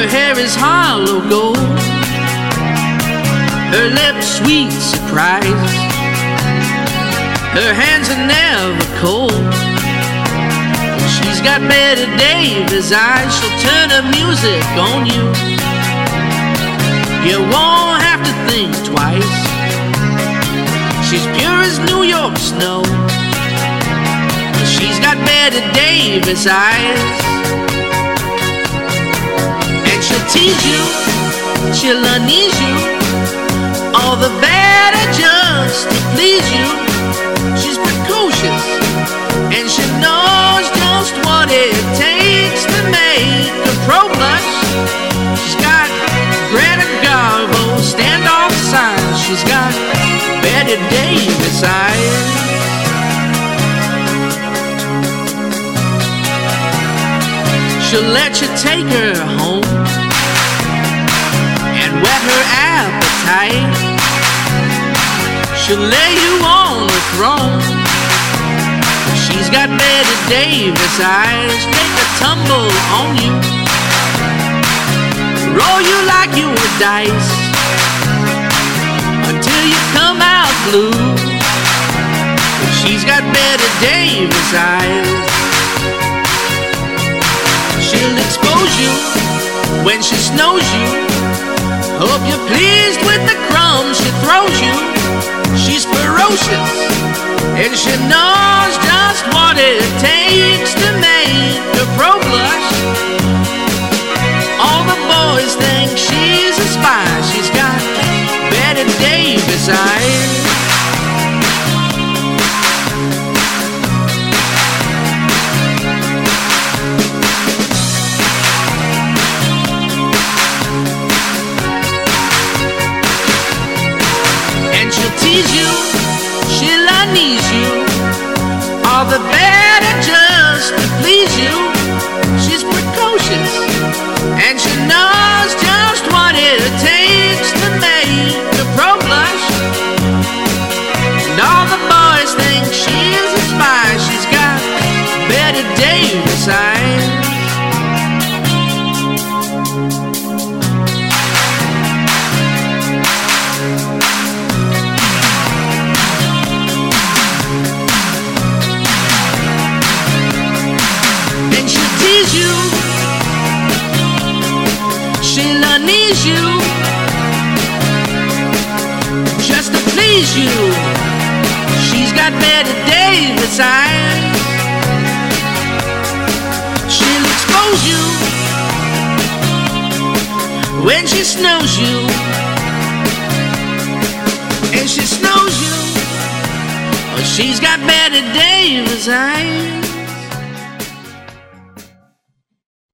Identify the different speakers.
Speaker 1: Her hair is hollow gold, her lips sweet surprise, her hands are never cold. She's got Betty Davis eyes, she'll turn her music on you. You won't have to think twice. She's pure as New York snow. She's got Betty Davis eyes. And she'll tease you, she'll unease you, all the better just to please you. She's precocious, and she knows just what it takes to make a pro blush. She's got Greta Garbo standoff signs. She's got Betty Davis eyes. She'll let you take her home and whet her appetite. She'll lay you on the throne. She's got Betty Davis eyes. Make a tumble on you, roll you like you were dice, until you come out blue. She's got Betty Davis eyes. She'll expose you when she snows you. Hope you're pleased with the crumbs she throws you. She's ferocious, and she knows just what it takes to make a pro blush. All the boys think she's a spy. She's got Betty Davis eyes. And she'll tease you, she'll unease you, all the better just to please you. She's precocious, and she knows just what it takes to make a pro blush. And all the boys think she's a spy. She's got Betty Davis eyes. And she'll tease you, she'll unease you, just to please you. She's got Betty Davis eyes. She'll expose you when she snows you, and she snows you. Oh, she's got Betty Davis eyes.